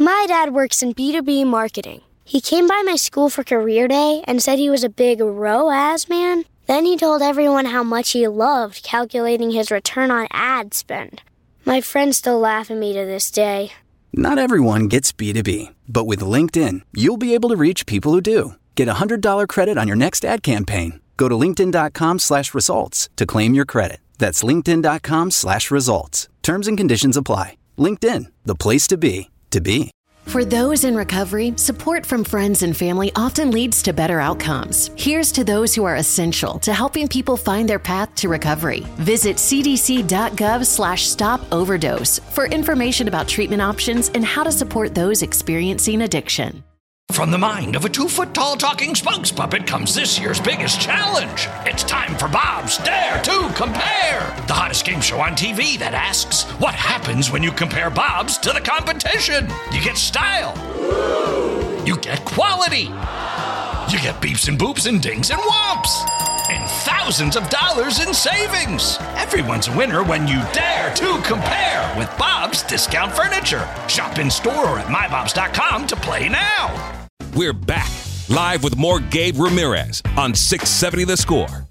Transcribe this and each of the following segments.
My dad works in B2B marketing. He came by my school for career day and said he was a big ROAS man. Then he told everyone how much he loved calculating his return on ad spend. My friends still laugh at me to this day. Not everyone gets B2B, but with LinkedIn, you'll be able to reach people who do. Get a $100 credit on your next ad campaign. Go to linkedin.com/results to claim your credit. That's linkedin.com/results. Terms and conditions apply. LinkedIn, the place to be, to be. For those in recovery, support from friends and family often leads to better outcomes. Here's to those who are essential to helping people find their path to recovery. Visit cdc.gov/stop-overdose for information about treatment options and how to support those experiencing addiction. From the mind of a 2-foot-tall talking spokes puppet comes this year's biggest challenge. It's time for Bob's Dare to Compare, the hottest game show on TV that asks, what happens when you compare Bob's to the competition? You get style. You get quality. You get beeps and boops and dings and whomps. And thousands of dollars in savings. Everyone's a winner when you dare to compare with Bob's Discount Furniture. Shop in store or at mybobs.com to play now. We're back, live with more Gabe Ramirez on 670 The Score.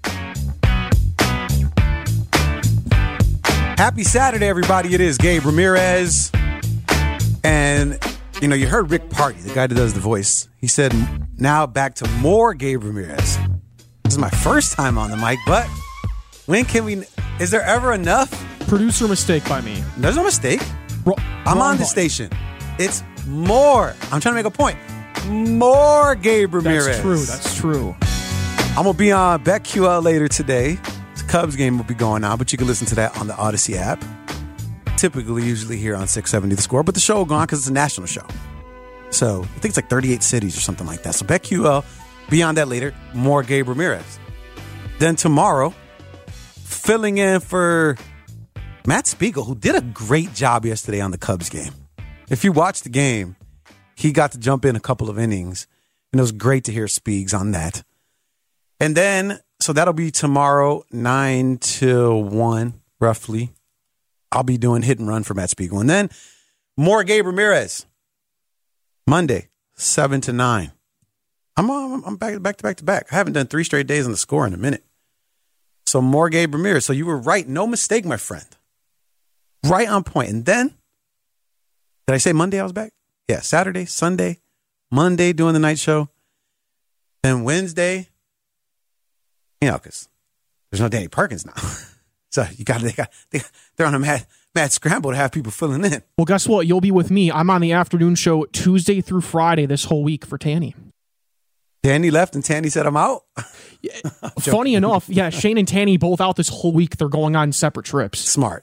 Happy Saturday, everybody. It is Gabe Ramirez. And, you heard Rick Party, the guy that does the voice. He said, now back to more Gabe Ramirez. This is my first time on the mic, but when can we... Is there ever enough? Producer mistake by me. There's no mistake. I'm on the station. It's more. I'm trying to make a point. More Gabe Ramirez. That's true. I'm going to be on BetQL later today. The Cubs game will be going on, but you can listen to that on the Odyssey app. Usually here on 670 The Score, but the show will go on because it's a national show. So I think it's like 38 cities or something like that. So BetQL, beyond that later, more Gabe Ramirez. Then tomorrow, filling in for Matt Spiegel, who did a great job yesterday on the Cubs game. If you watched the game, he got to jump in a couple of innings, and it was great to hear Spiegs on that. And then, so that'll be tomorrow, 9 till 1, roughly. I'll be doing hit and run for Matt Spiegel. And then more Gabe Ramirez. Monday, 7 to 9. I'm back to back. I haven't done 3 straight days on the Score in a minute. So more Gabe Ramirez. So you were right. No mistake, my friend. Right on point. And then, did I say Monday I was back? Yeah, Saturday, Sunday, Monday doing the night show. Then Wednesday, because there's no Danny Perkins now. So they're on a mad scramble to have people filling in. Well, guess what? You'll be with me. I'm on the afternoon show Tuesday through Friday this whole week for Tanny. Tanny left and Tanny said, I'm out. Funny enough, yeah, Shane and Tanny both out this whole week. They're going on separate trips. Smart.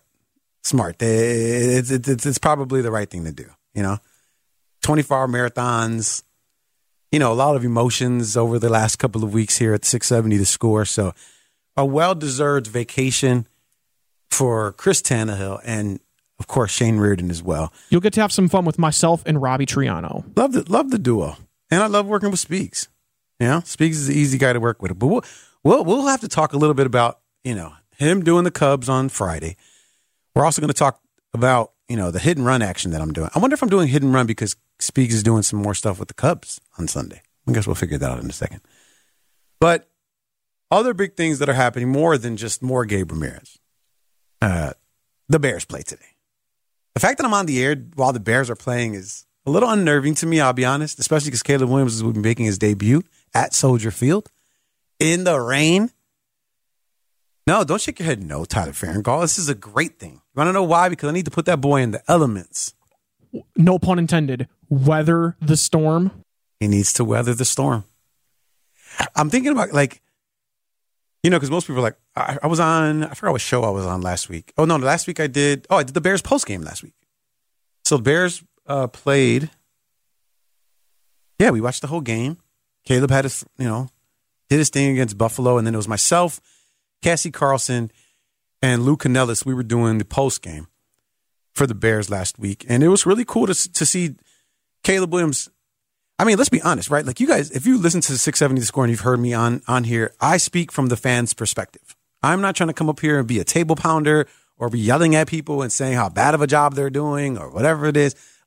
It's probably the right thing to do, 24-hour marathons, a lot of emotions over the last couple of weeks here at 670 The Score. So a well-deserved vacation for Chris Tannehill and, of course, Shane Reardon as well. You'll get to have some fun with myself and Robbie Triano. Love the duo. And I love working with Spiegs. Spiegs is an easy guy to work with. But we'll have to talk a little bit about, him doing the Cubs on Friday. We're also going to talk about, the hit and run action that I'm doing. I wonder if I'm doing hit and run because Spiegs is doing some more stuff with the Cubs on Sunday. I guess we'll figure that out in a second. But other big things that are happening more than just more Gabe Ramirez. The Bears play today. The fact that I'm on the air while the Bears are playing is a little unnerving to me, I'll be honest, especially because Caleb Williams will be making his debut at Soldier Field in the rain. No, don't shake your head. No, Tyler Farringall. This is a great thing. You want to know why? Because I need to put that boy in the elements. No pun intended. Weather the storm. He needs to weather the storm. I'm thinking about, because most people are like, I forgot what show I was on last week. Oh, no, last week I did the Bears postgame last week. So the Bears played. Yeah, we watched the whole game. Caleb had his, did his thing against Buffalo, and then it was myself, Cassie Carlson, and Lou Canellis. We were doing the postgame for the Bears last week, and it was really cool to see Caleb Williams. I mean, let's be honest, right? Like, you guys, if you listen to the 670 The Score and you've heard me on here, I speak from the fans' perspective. I'm not trying to come up here and be a table pounder or be yelling at people and saying how bad of a job they're doing or whatever it is.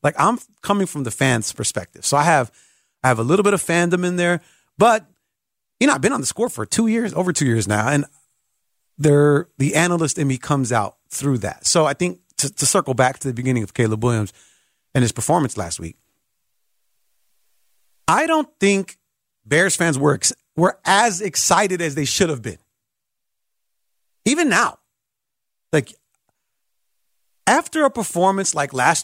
Like, I'm coming from the fans' perspective. So I have a little bit of fandom in there. But, I've been on the score for over 2 years now. And the analyst in me comes out through that. So I think to circle back to the beginning of Caleb Williams and his performance last week, I don't think Bears fans were as excited as they should have been. Even now. Like, after a performance like last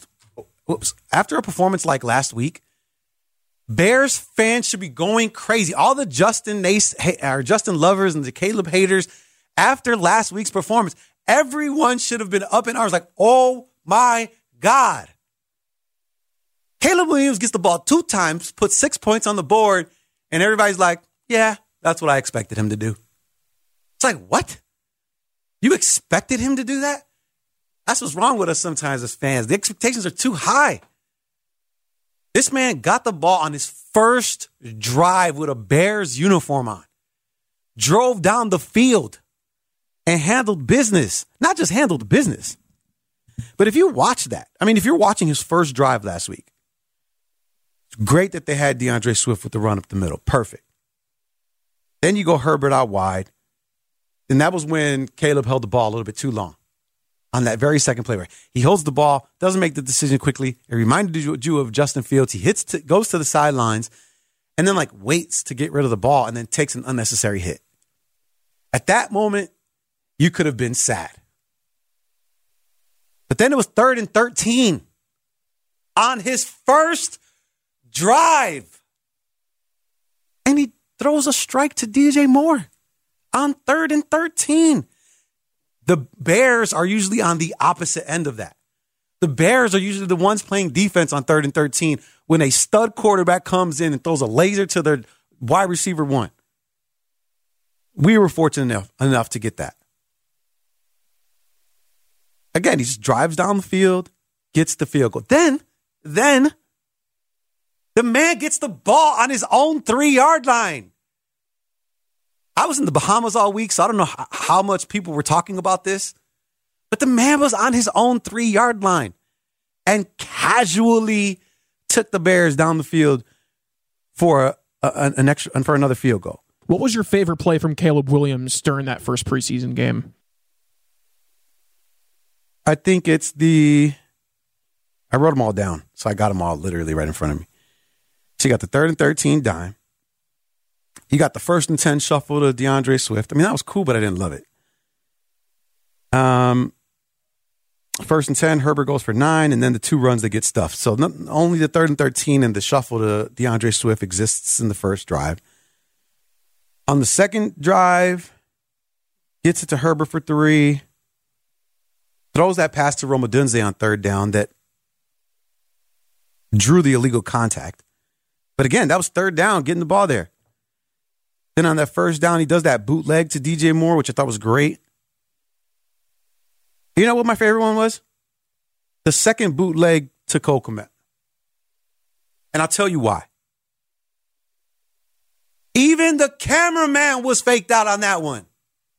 week, Bears fans should be going crazy. All the Justin lovers and the Caleb haters, after last week's performance, everyone should have been up in arms like, oh my God. Caleb Williams gets the ball 2 times, puts 6 points on the board, and everybody's like, yeah, that's what I expected him to do. It's like, what? You expected him to do that? That's what's wrong with us sometimes as fans. The expectations are too high. This man got the ball on his first drive with a Bears uniform on, drove down the field, and handled business. Not just handled business, but if you watch that, if you're watching his first drive last week, it's great that they had DeAndre Swift with the run up the middle. Perfect. Then you go Herbert out wide. And that was when Caleb held the ball a little bit too long on that very second play. Where he holds the ball, doesn't make the decision quickly. It reminded you of Justin Fields. He goes to the sidelines and then waits to get rid of the ball and then takes an unnecessary hit. At that moment, you could have been sad. But then it was 3rd and 13 on his first drive. And he throws a strike to DJ Moore on 3rd and 13. The Bears are usually on the opposite end of that. The Bears are usually the ones playing defense on 3rd and 13 when a stud quarterback comes in and throws a laser to their wide receiver 1. We were fortunate enough to get that. Again, he just drives down the field, gets the field goal. Then the man gets the ball on his own 3-yard line. I was in the Bahamas all week, so I don't know how much people were talking about this. But the man was on his own 3-yard line and casually took the Bears down the field for another field goal. What was your favorite play from Caleb Williams during that first preseason game? I think it's I wrote them all down, so I got them all literally right in front of me. So you got the 3rd and 13 dime. You got the 1st and 10 shuffle to DeAndre Swift. That was cool, but I didn't love it. 1st and 10, Herbert goes for 9, and then the 2 runs that get stuffed. So only the 3rd and 13 and the shuffle to DeAndre Swift exists in the first drive. On the second drive, gets it to Herbert for 3. Throws that pass to Rome Odunze on 3rd down that drew the illegal contact. But again, that was 3rd down, getting the ball there. Then on that 1st down, he does that bootleg to DJ Moore, which I thought was great. You know what my favorite one was? The second bootleg to Cole Kmet. And I'll tell you why. Even the cameraman was faked out on that one.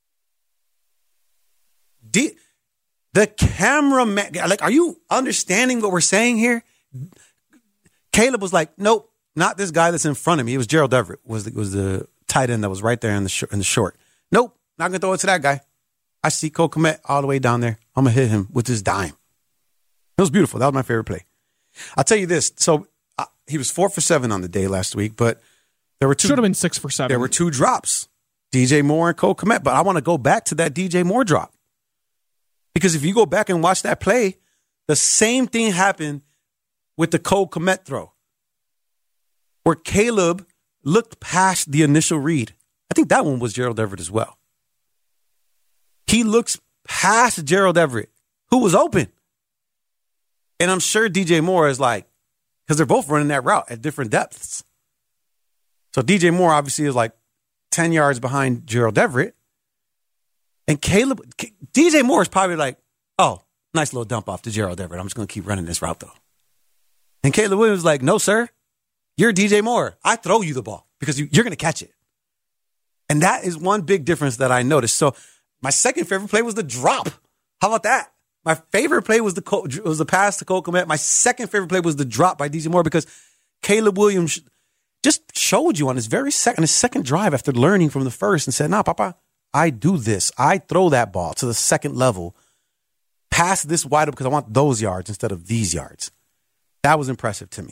The cameraman, are you understanding what we're saying here? Caleb was like, nope, not this guy that's in front of me. It was Gerald Everett, was the tight end that was right there in the short. Nope, not going to throw it to that guy. I see Cole Kmet all the way down there. I'm going to hit him with his dime. It was beautiful. That was my favorite play. I'll tell you this. So he was 4 for 7 on the day last week, but there were 2. Should have been 6 for 7. There were 2 drops, DJ Moore and Cole Kmet. But I want to go back to that DJ Moore drop. Because if you go back and watch that play, the same thing happened with the Cole Kmet throw, where Caleb looked past the initial read. I think that one was Gerald Everett as well. He looks past Gerald Everett, who was open. And I'm sure DJ Moore is like, because they're both running that route at different depths. So DJ Moore obviously is like 10 yards behind Gerald Everett. And DJ Moore is probably like, oh, nice little dump off to Gerald Everett. I'm just going to keep running this route, though. And Caleb Williams was like, no, sir. You're DJ Moore. I throw you the ball because you're going to catch it. And that is one big difference that I noticed. So my second favorite play was the drop. How about that? My favorite play was the pass to Cole Kmet. My second favorite play was the drop by DJ Moore because Caleb Williams just showed you on his second drive after learning from the first and said, nah, Papa, I do this. I throw that ball to the second level, pass this wide up because I want those yards instead of these yards. That was impressive to me.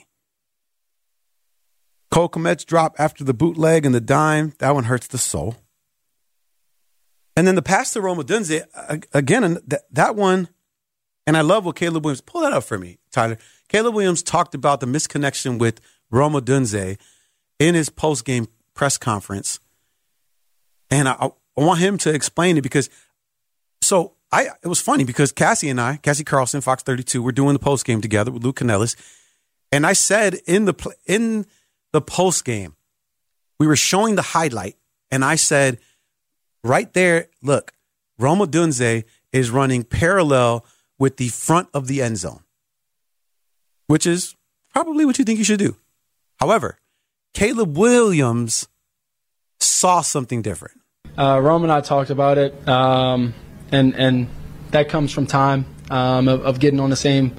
Cole Kmet's drop after the bootleg and the dime, that one hurts the soul. And then the pass to Rome Odunze, again, that one, and I love what Caleb Williams, pull that up for me, Tyler. Caleb Williams talked about the misconnection with Rome Odunze in his post-game press conference. And I want him to explain it because, it was funny because Cassie Carlson, Fox 32, we're doing the post-game together with Luke Canellis. And I said in the post-game, we were showing the highlight, and I said, right there, look, Rome Odunze is running parallel with the front of the end zone, which is probably what you think you should do. However, Caleb Williams saw something different. Rome and I talked about it, and that comes from time of getting on the same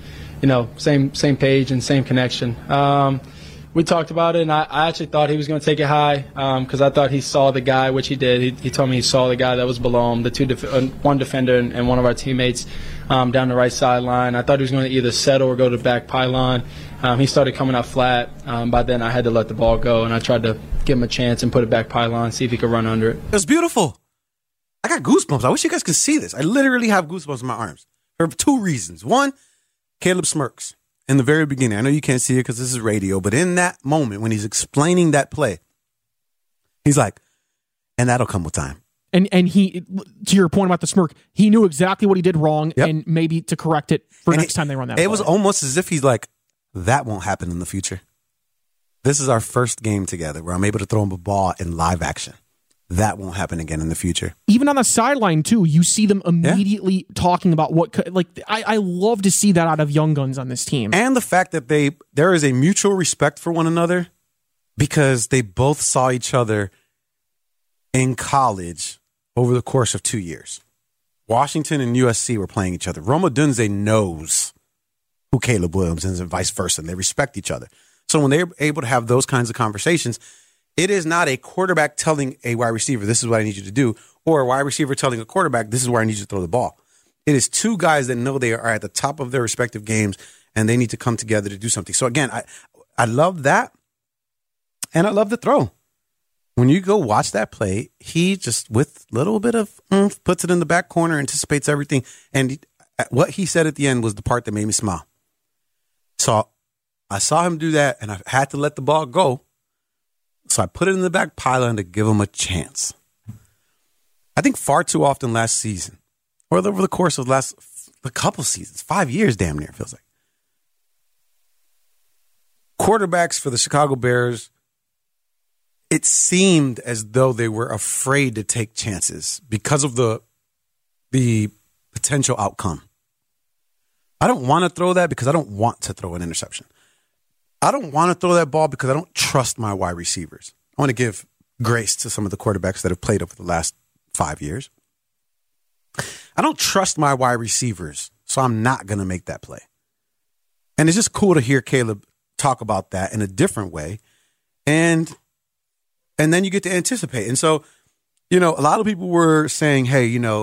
page and same connection. We talked about it, and I actually thought he was going to take it high because I thought he saw the guy, which he did. He told me he saw the guy that was below him, one defender and one of our teammates down the right sideline. I thought he was going to either settle or go to the back pylon. He started coming out flat. By then, I had to let the ball go, and I tried to give him a chance and put it back pylon, see if he could run under it. It was beautiful. I got goosebumps. I wish you guys could see this. I literally have goosebumps in my arms for two reasons. One, Caleb smirks. In the very beginning, I know you can't see it because this is radio, but in that moment when he's explaining that play, he's like, and that'll come with time. And he, to your point about the smirk, he knew exactly what he did wrong and maybe to correct it for next time they run that play. It was almost as if he's like, that won't happen in the future. This is our first game together where I'm able to throw him a ball in live action. That won't happen again in the future. Even on the sideline, too, you see them immediately talking about I love to see that out of young guns on this team. And the fact that there is a mutual respect for one another because they both saw each other in college over the course of 2 years. Washington and USC were playing each other. Rome Odunze knows who Caleb Williams is and vice versa, and they respect each other. So when they're able to have those kinds of conversations, it is not a quarterback telling a wide receiver, this is what I need you to do, or a wide receiver telling a quarterback, this is where I need you to throw the ball. It is two guys that know they are at the top of their respective games, and they need to come together to do something. So again, I love that, and I love the throw. When you go watch that play, he just, with a little bit of puts it in the back corner, anticipates everything, and what he said at the end was the part that made me smile. So I saw him do that, and I had to let the ball go. So I put it in the back pylon to give him a chance. I think far too often last season, or over the course of a couple seasons, 5 years damn near, it feels like, quarterbacks for the Chicago Bears, it seemed as though they were afraid to take chances because of the potential outcome. I don't want to throw that because I don't want to throw an interception. I don't want to throw that ball because I don't trust my wide receivers. I want to give grace to some of the quarterbacks that have played over the last 5 years. I don't trust my wide receivers, so I'm not going to make that play. And it's just cool to hear Caleb talk about that in a different way. And then you get to anticipate. And so, a lot of people were saying, hey,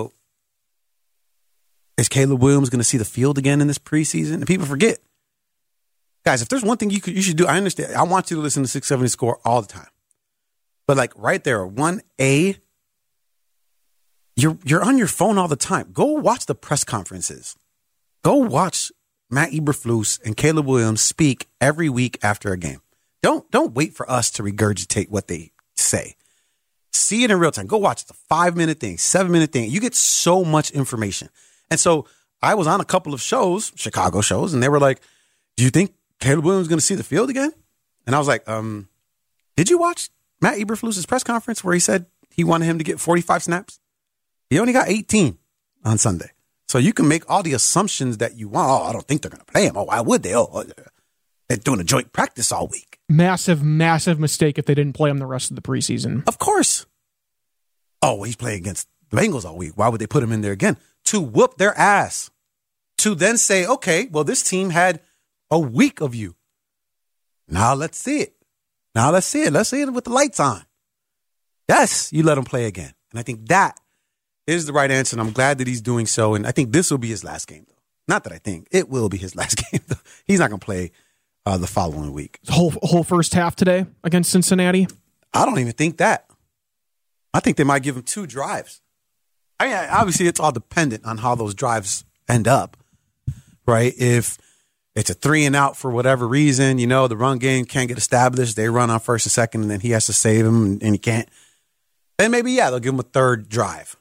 is Caleb Williams going to see the field again in this preseason? And people forget. Guys, if there's one thing you should do, I understand. I want you to listen to 670 Score all the time. But right there, 1A, you're on your phone all the time. Go watch the press conferences. Go watch Matt Eberflus and Caleb Williams speak every week after a game. Don't wait for us to regurgitate what they say. See it in real time. Go watch the 5-minute thing, 7-minute thing. You get so much information. And so I was on a couple of shows, Chicago shows, and they were like, do you think Caleb Williams is going to see the field again? And I was like, did you watch Matt Eberflus's press conference where he said he wanted him to get 45 snaps? He only got 18 on Sunday. So you can make all the assumptions that you want. Oh, I don't think they're going to play him. Oh, why would they? Oh, they're doing a joint practice all week. Massive, massive mistake if they didn't play him the rest of the preseason. Of course. Oh, he's playing against the Bengals all week. Why would they put him in there again? To whoop their ass. to then say, okay, well, this team had a week of you. Now let's see it. Let's see it with the lights on. Yes, you let him play again. And I think that is the right answer, and I'm glad that he's doing so. And I think this will be his last game, though. Not that I think. It will be his last game, though. He's not going to play the following week. Whole first half today against Cincinnati? I don't even think that. I think they might give him 2 drives. I mean, obviously, it's all dependent on how those drives end up, right? If it's a 3-and-out for whatever reason, the run game can't get established. They run on first and second, and then he has to save him, and he can't. Then maybe, they'll give him a 3rd drive.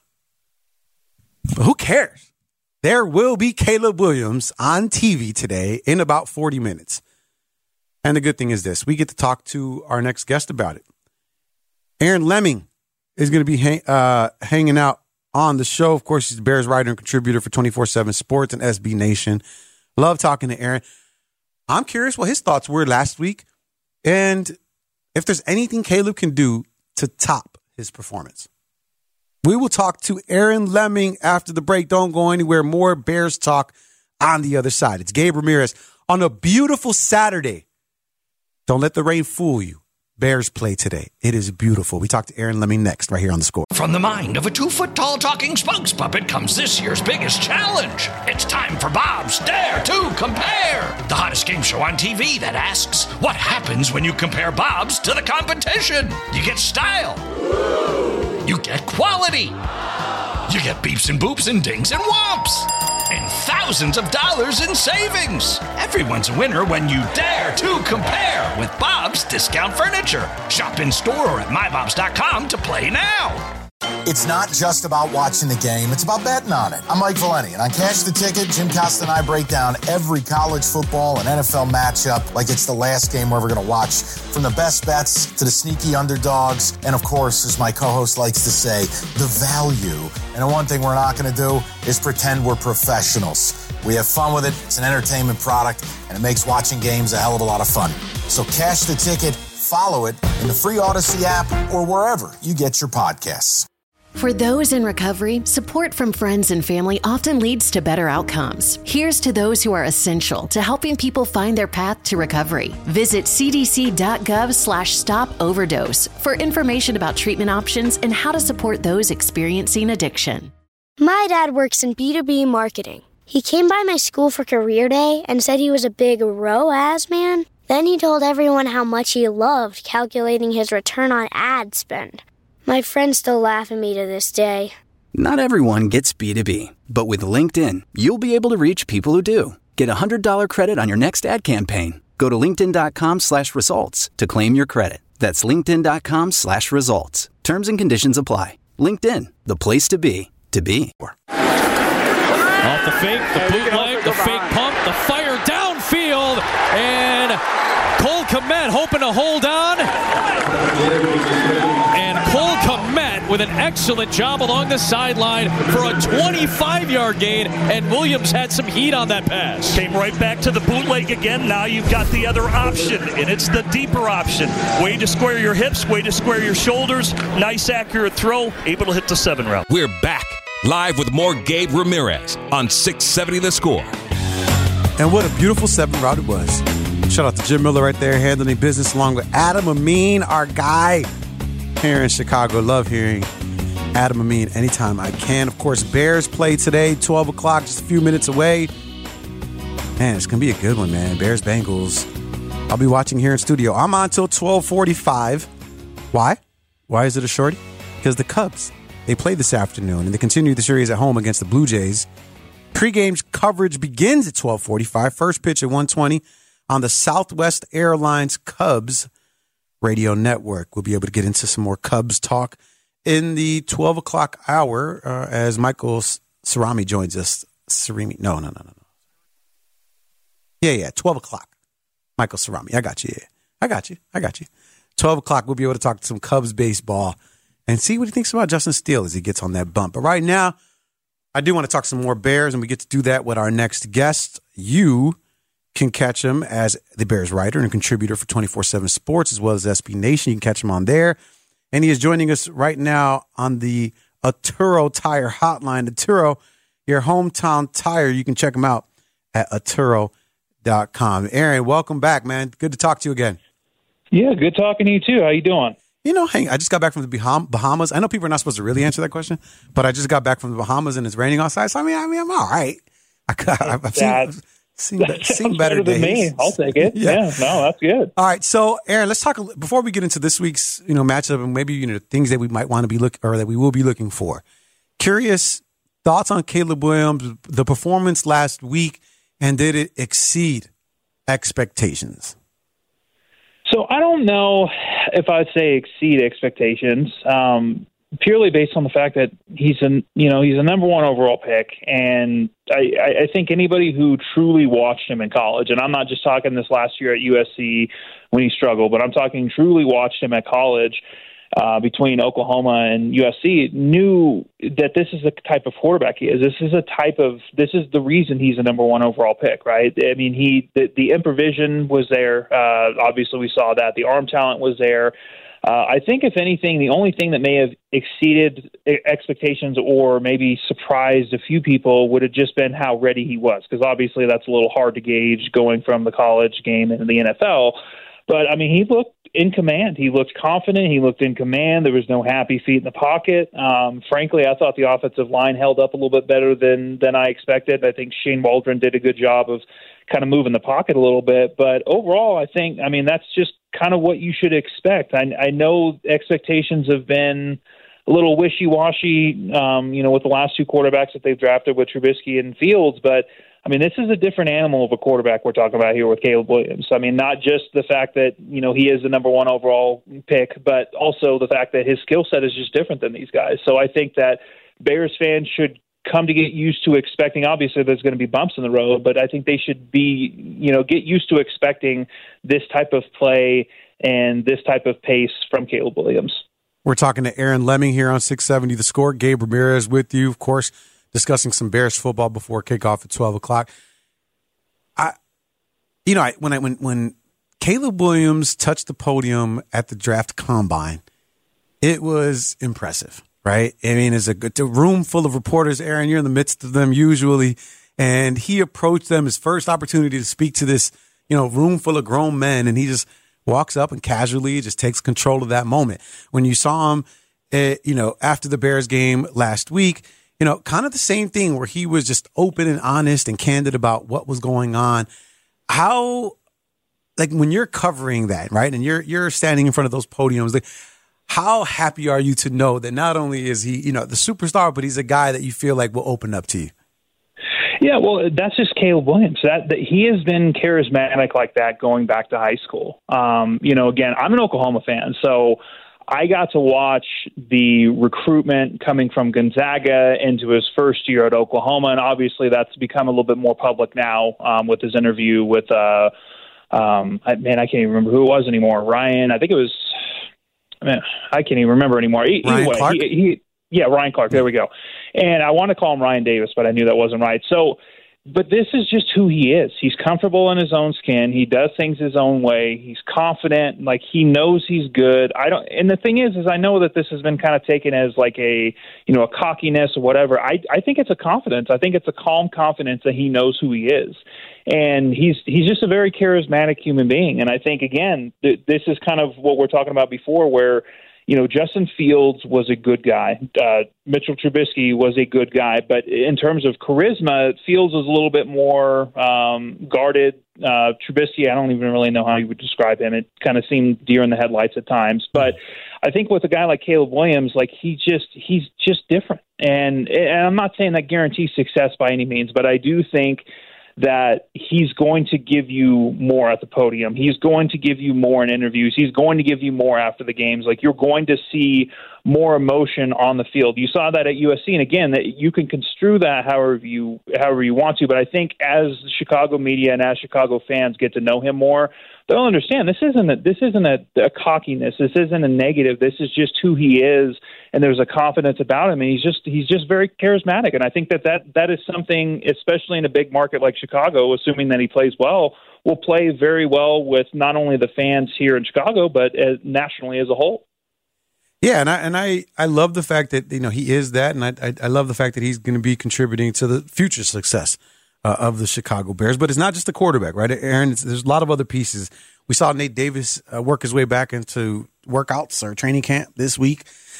But who cares? There will be Caleb Williams on TV today in about 40 minutes. And the good thing is this. We get to talk to our next guest about it. Aaron Leming is going to be hanging out on the show. Of course, he's the Bears writer and contributor for 24/7 Sports and SB Nation. Love talking to Aaron. I'm curious what his thoughts were last week and if there's anything Caleb can do to top his performance. We will talk to Aaron Leming after the break. Don't go anywhere. More Bears talk on the other side. It's Gabe Ramirez on a beautiful Saturday. Don't let the rain fool you. Bears play today. It is beautiful. We talk to Aaron Leming next, right here on The Score. From the mind of a 2-foot-tall talking spokes puppet comes this year's biggest challenge. It's time for Bob's Dare to Compare, the hottest game show on TV that asks, what happens when you compare Bob's to the competition? You get style. You get quality. You get beeps and boops and dings and whomps. And thousands of dollars in savings. Everyone's a winner when you dare to compare with Bob's Discount Furniture. Shop in store or at mybobs.com to play now. It's not just about watching the game, it's about betting on it. I'm Mike Valeni, and on Cash the Ticket, Jim Costa and I break down every college football and NFL matchup like it's the last game we're ever going to watch. From the best bets to the sneaky underdogs, and of course, as my co-host likes to say, the value. And the one thing we're not going to do is pretend we're professionals. We have fun with it, it's an entertainment product, and it makes watching games a hell of a lot of fun. So Cash the Ticket, follow it in the free Odyssey app or wherever you get your podcasts. For those in recovery, support from friends and family often leads to better outcomes. Here's to those who are essential to helping people find their path to recovery. Visit cdc.gov/stop-overdose for information about treatment options and how to support those experiencing addiction. My dad works in B2B marketing. He came by my school for career day and said he was a big ROAS man. Then he told everyone how much he loved calculating his return on ad spend. My friends still laugh at me to this day. Not everyone gets B2B, but with LinkedIn, you'll be able to reach people who do. Get a $100 credit on your next ad campaign. Go to linkedin.com/results to claim your credit. That's linkedin.com/results. Terms and conditions apply. LinkedIn, the place to be, to be. Off the fake, the bootleg, the fake pump, the fire downfield, and Cole Kmet hoping to hold on. And Cole Kmet with an excellent job along the sideline for a 25-yard gain, and Williams had some heat on that pass. Came right back to the bootleg again. Now you've got the other option, and it's the deeper option. Way to square your hips, way to square your shoulders. Nice, accurate throw, able to hit the 7 route. We're back, live with more Gabe Ramirez on 670 The Score. And what a beautiful 7 route it was. Shout out to Jim Miller right there, handling business along with Adam Amin, our guy here in Chicago. Love hearing Adam Amin anytime I can. Of course, Bears play today, 12 o'clock, just a few minutes away. Man, it's going to be a good one, man. Bears, Bengals. I'll be watching here in studio. I'm on until 12:45. Why? Why is it a shorty? Because the Cubs, they play this afternoon, and they continue the series at home against the Blue Jays. Pre-game coverage begins at 12:45. First pitch at 1:20 on the Southwest Airlines Cubs radio network. We'll be able to get into some more Cubs talk in the 12 o'clock hour as Michael Cerami joins us. Cerami? No. Yeah, 12 o'clock. Michael Cerami. I got you. Yeah. I got you. 12 o'clock, we'll be able to talk some Cubs baseball and see what he thinks about Justin Steele as he gets on that bump. But right now, I do want to talk some more Bears, and we get to do that with our next guest. You can catch him as the Bears writer and contributor for 24/7 Sports, as well as SB Nation. You can catch him on there. And he is joining us right now on the Atturo Tire Hotline. Atturo, your hometown tire. You can check them out at Aturo.com. Aaron, welcome back, man. Good to talk to you again. Yeah, good talking to you too. How you doing? I just got back from the Bahamas. I know people are not supposed to really answer that question, but I just got back from the Bahamas and it's raining outside. So, I mean, I'm all right. I've seen better than days. Me. I'll take it. Yeah, no, that's good. All right, so Aaron, let's talk before we get into this week's matchup and maybe things that we might want to be that we will be looking for. Curious thoughts on Caleb Williams, the performance last week, and did it exceed expectations? So I don't know if I'd say exceed expectations, purely based on the fact that he's a number one overall pick, and I think anybody who truly watched him in college, and I'm not just talking this last year at USC when he struggled, but I'm talking truly watched him at college between Oklahoma and USC, knew that this is the type of quarterback he is. This is the reason he's a number one overall pick, right? I mean, the improvisation was there. Obviously, we saw that. The arm talent was there. I think, if anything, the only thing that may have exceeded expectations or maybe surprised a few people would have just been how ready he was, because obviously that's a little hard to gauge going from the college game into the NFL. But, I mean, he looked in command. He looked confident. He looked in command. There was no happy feet in the pocket. Frankly, I thought the offensive line held up a little bit better than I expected. I think Shane Waldron did a good job of kind of moving the pocket a little bit. But overall, that's just kind of what you should expect. I know expectations have been a little wishy-washy, with the last two quarterbacks that they've drafted with Trubisky and Fields, but I mean, this is a different animal of a quarterback we're talking about here with Caleb Williams. I mean, not just the fact that, he is the number one overall pick, but also the fact that his skill set is just different than these guys. So I think that Bears fans should come to get used to expecting, obviously there's going to be bumps in the road, but I think they should be, get used to expecting this type of play and this type of pace from Caleb Williams. We're talking to Aaron Lemming here on 670 The Score. Gabe Ramirez with you, of course, discussing some Bears football before kickoff at 12 o'clock. When Caleb Williams touched the podium at the draft combine, it was impressive, right? I mean, it's a room full of reporters. Aaron, you're in the midst of them usually, and he approached them, his first opportunity to speak to this, room full of grown men, and he just walks up and casually just takes control of that moment. When you saw him, after the Bears game last week, kind of the same thing where he was just open and honest and candid about what was going on. How, when you're covering that, right, and you're standing in front of those podiums, how happy are you to know that not only is he, the superstar, but he's a guy that you feel like will open up to you? Yeah, well, that's just Caleb Williams. That he has been charismatic like that going back to high school. Again, I'm an Oklahoma fan, so I got to watch the recruitment coming from Gonzaga into his first year at Oklahoma, and obviously that's become a little bit more public now with his interview with, I can't even remember who it was anymore. Ryan, I think it was, I can't even remember anymore. Ryan Clark? Ryan Clark, there we go. And I want to call him Ryan Davis, but I knew that wasn't right. So, but this is just who he is. He's comfortable in his own skin. He does things his own way. He's confident. Like, he knows he's good. And the thing is I know that this has been kind of taken as like a cockiness or whatever. I think it's a confidence. I think it's a calm confidence that he knows who he is. And he's just a very charismatic human being. And I think, again, this is kind of what we're talking about before, where Justin Fields was a good guy. Mitchell Trubisky was a good guy. But in terms of charisma, Fields was a little bit more guarded. Trubisky, I don't even really know how you would describe him. It kind of seemed deer in the headlights at times. But I think with a guy like Caleb Williams, he's just different. And I'm not saying that guarantees success by any means, but I do think that he's going to give you more at the podium. He's going to give you more in interviews. He's going to give you more after the games. You're going to see more emotion on the field. You saw that at USC, and again, that you can construe that however you want to. But I think as Chicago media and as Chicago fans get to know him more, they'll understand this isn't a cockiness. This isn't a negative. This is just who he is, and there's a confidence about him, and he's just very charismatic. And I think that is something, especially in a big market like Chicago, assuming that he plays well, will play very well with not only the fans here in Chicago, but nationally as a whole. Yeah, and I love the fact that he is that, and I love the fact that he's going to be contributing to the future success of the Chicago Bears. But it's not just the quarterback, right, Aaron? There's a lot of other pieces. We saw Nate Davis work his way back into workouts or training camp this week.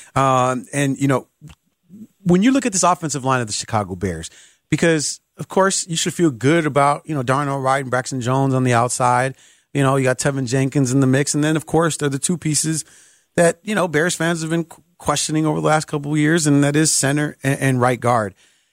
And, you know, when you look at this offensive line of the Chicago Bears, because, of course, you should feel good about, you know, Darnell Wright and Braxton Jones on the outside. You know, you got Tevin Jenkins in the mix. And then, of course, they're the two pieces that, you know, Bears fans have been questioning over the last couple of years, and that is center and right guard.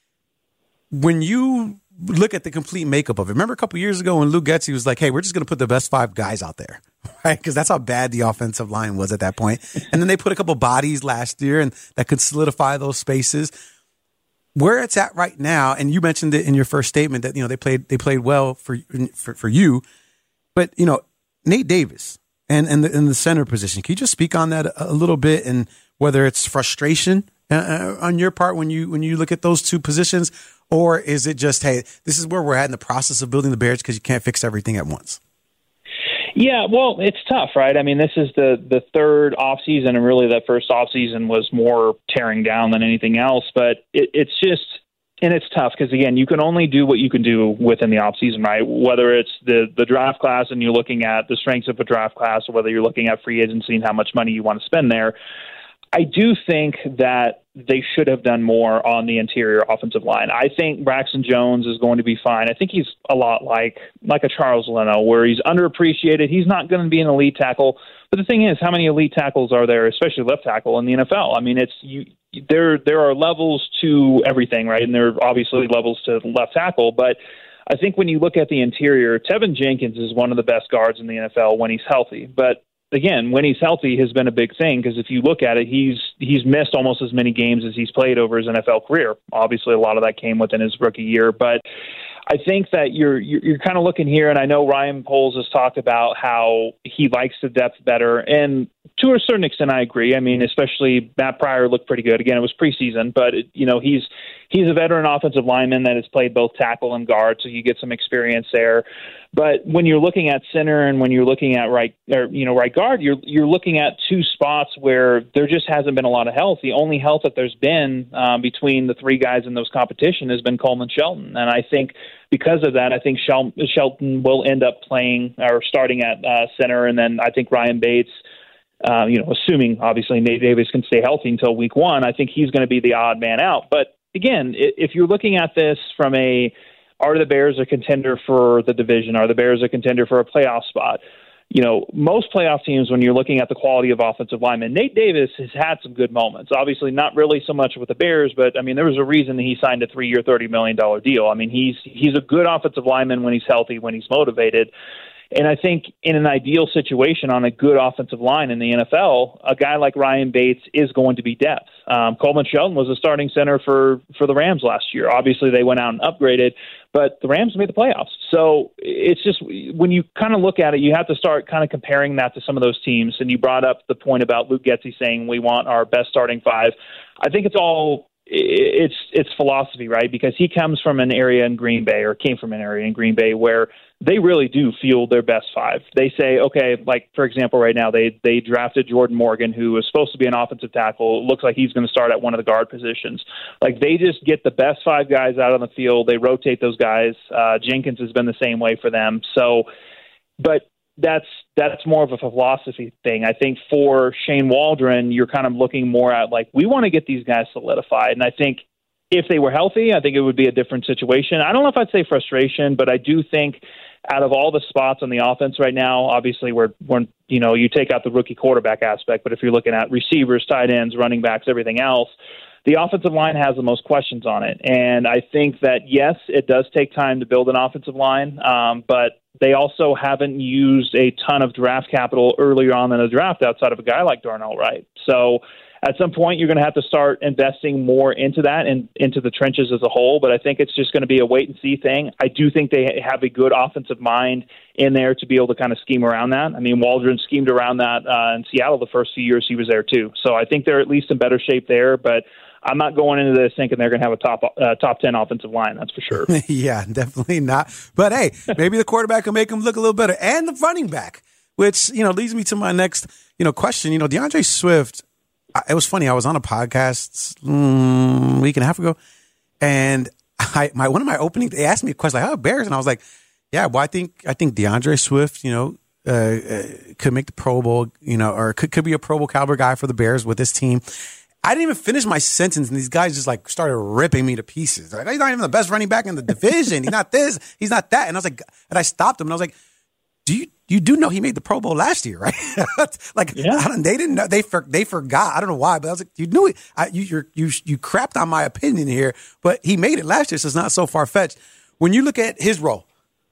When you look at the complete makeup of it, remember a couple of years ago when Luke Getsy was like, hey, we're just going to put the best 5 guys out there, right? Because that's how bad the offensive line was at that point. And then they put a couple bodies last year, and that could solidify those spaces. Where it's at right now, and you mentioned it in your first statement that, you know, they played well for you, but, you know, Nate Davis and in the center position, can you just speak on that a little bit, and whether it's frustration on your part when you look at those two positions, or is it just, hey, this is where we're at in the process of building the Bears because you can't fix everything at once? Yeah, well, it's tough, right? I mean, this is the third offseason, and really that first offseason was more tearing down than anything else. But it's just, and it's tough because, again, you can only do what you can do within the offseason, right? Whether it's the draft class and you're looking at the strengths of a draft class, or whether you're looking at free agency and how much money you want to spend there. I do think that they should have done more on the interior offensive line. I think Braxton Jones is going to be fine. I think he's a lot like a Charles Leno, where he's underappreciated. He's not going to be an elite tackle. But the thing is, how many elite tackles are there, especially left tackle, in the NFL? I mean, there are levels to everything, right? And there are obviously levels to left tackle. But I think when you look at the interior, Tevin Jenkins is one of the best guards in the NFL when he's healthy. But again, when he's healthy has been a big thing, because if you look at it, he's missed almost as many games as he's played over his NFL career. Obviously, a lot of that came within his rookie year, but I think that you're kind of looking here, and I know Ryan Poles has talked about how he likes the depth better, and to a certain extent, I agree. I mean, especially Matt Pryor looked pretty good. Again, it was preseason, but he's a veteran offensive lineman that has played both tackle and guard, so you get some experience there. But when you're looking at center and when you're looking at right guard, you're looking at two spots where there just hasn't been a lot of health. The only health that there's been between the three guys in those competition has been Coleman Shelton, and I think because of that, I think Shelton will end up playing or starting at center, and then I think Ryan Bates. Assuming obviously Nate Davis can stay healthy until week 1, I think he's going to be the odd man out. But again, if you're looking at this from are the Bears a contender for the division? Are the Bears a contender for a playoff spot? Most playoff teams, when you're looking at the quality of offensive linemen, Nate Davis has had some good moments. Obviously, not really so much with the Bears, but I mean, there was a reason that he signed a 3-year, $30 million deal. I mean, he's a good offensive lineman when he's healthy, when he's motivated. And I think in an ideal situation on a good offensive line in the NFL, a guy like Ryan Bates is going to be depth. Coleman Shelton was a starting center for the Rams last year. Obviously, they went out and upgraded, but the Rams made the playoffs. So it's just, when you kind of look at it, you have to start kind of comparing that to some of those teams. And you brought up the point about Luke Getsy saying we want our best starting 5. I think it's philosophy, right? Because he comes from an area in Green Bay, or came from an area in Green Bay where they really do field their best 5. They say, okay, like for example, right now they drafted Jordan Morgan, who was supposed to be an offensive tackle. It looks like he's going to start at one of the guard positions. Like, they just get the best 5 guys out on the field. They rotate those guys. Jenkins has been the same way for them. So, but that's more of a philosophy thing. I think for Shane Waldron, you're kind of looking more at, like, we want to get these guys solidified. And I think if they were healthy, I think it would be a different situation. I don't know if I'd say frustration, but I do think out of all the spots on the offense right now, obviously we're you take out the rookie quarterback aspect, but if you're looking at receivers, tight ends, running backs, everything else, the offensive line has the most questions on it. And I think that, yes, it does take time to build an offensive line, but they also haven't used a ton of draft capital earlier on in the draft outside of a guy like Darnell Wright. So at some point, you're going to have to start investing more into that and into the trenches as a whole. But I think it's just going to be a wait-and-see thing. I do think they have a good offensive mind in there to be able to kind of scheme around that. I mean, Waldron schemed around that in Seattle the first few years he was there too. So I think they're at least in better shape there. But I'm not going into this thinking they're going to have a top 10 offensive line. That's for sure. Yeah, definitely not. But hey, maybe the quarterback will make them look a little better, and the running back, which leads me to my next question. DeAndre Swift. It was funny. I was on a podcast a week and a half ago, and one of my opening, they asked me a question like, "Oh, Bears," and I was like, "Yeah, well, I think DeAndre Swift, could make the Pro Bowl, or could be a Pro Bowl caliber guy for the Bears with this team." I didn't even finish my sentence, and these guys just like started ripping me to pieces. They're like, "He's not even the best running back in the division. He's not this. He's not that." And I was like, and I stopped him, and I was like, You do know he made the Pro Bowl last year, right? They didn't know. They forgot. I don't know why, but I was like, you knew it. You crapped on my opinion here, but he made it last year, so it's not so far fetched. When you look at his role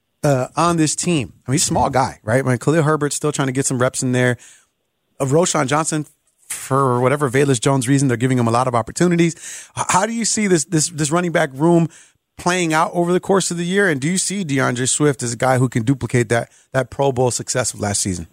on this team, I mean, he's a small guy, right? I mean, Khalil Herbert's still trying to get some reps in there. Of Roschon Johnson, for whatever Velus Jones reason, they're giving him a lot of opportunities. How do you see this running back room playing out over the course of the year? And do you see DeAndre Swift as a guy who can duplicate that Pro Bowl success of last season?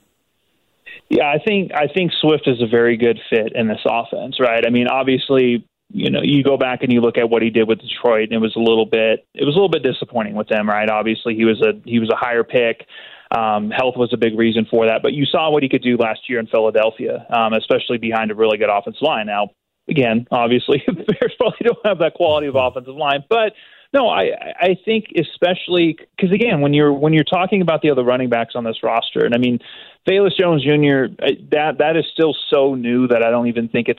Yeah, I think Swift is a very good fit in this offense, right? I mean, obviously, you go back and you look at what he did with Detroit, and it was a little bit disappointing with them, right? Obviously, he was a higher pick. Health was a big reason for that, but you saw what he could do last year in Philadelphia, especially behind a really good offensive line. Now, again, obviously, the Bears probably don't have that quality of offensive line, but no, I think especially because, again, when you're talking about the other running backs on this roster, and I mean, Velus Jones Jr., that is still so new that I don't even think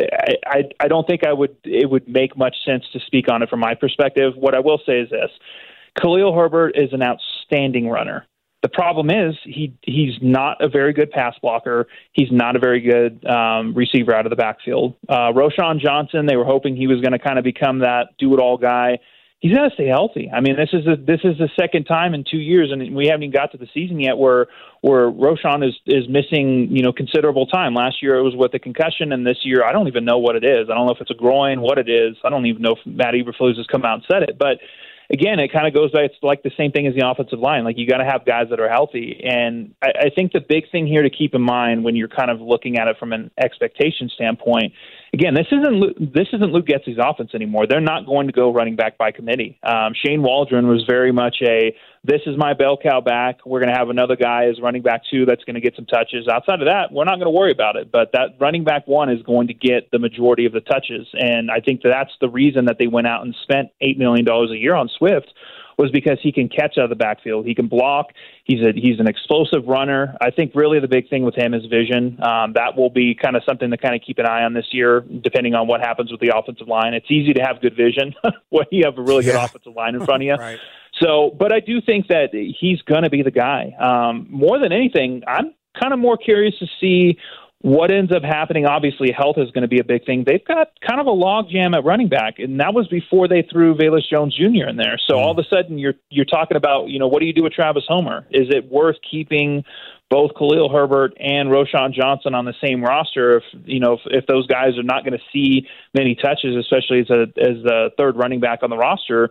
I don't think it would make much sense to speak on it from my perspective. What I will say is this: Khalil Herbert is an outstanding runner. The problem is he's not a very good pass blocker. He's not a very good receiver out of the backfield. Roschon Johnson, they were hoping he was going to kind of become that do-it-all guy. He's got to stay healthy. I mean, this is the second time in 2 years, and we haven't even got to the season yet where Roschon is missing considerable time. Last year it was with a concussion, and this year I don't even know what it is. I don't know if it's a groin, what it is. I don't even know if Matt Eberflus has come out and said it, but. Again, it kind of goes back. It's like the same thing as the offensive line. Like, you got to have guys that are healthy. And I think the big thing here to keep in mind when you're kind of looking at it from an expectation standpoint, again, this isn't Luke Getsy's offense anymore. They're not going to go running back by committee. Shane Waldron was very much this is my bell cow back. We're going to have another guy as running back 2 that's going to get some touches. Outside of that, we're not going to worry about it. But that running back 1 is going to get the majority of the touches. And I think that's the reason that they went out and spent $8 million a year on Swift, was because he can catch out of the backfield. He can block. He's an explosive runner. I think really the big thing with him is vision. That will be kind of something to kind of keep an eye on this year, depending on what happens with the offensive line. It's easy to have good vision when you have a really good offensive line in front of you. Right. So, but I do think that he's going to be the guy. More than anything, I'm kind of more curious to see what ends up happening. Obviously, health is going to be a big thing. They've got kind of a logjam at running back, and that was before they threw Velus Jones Jr. in there. So all of a sudden, you're talking about, what do you do with Travis Homer? Is it worth keeping both Khalil Herbert and Roschon Johnson on the same roster if those guys are not going to see many touches, especially as the third running back on the roster?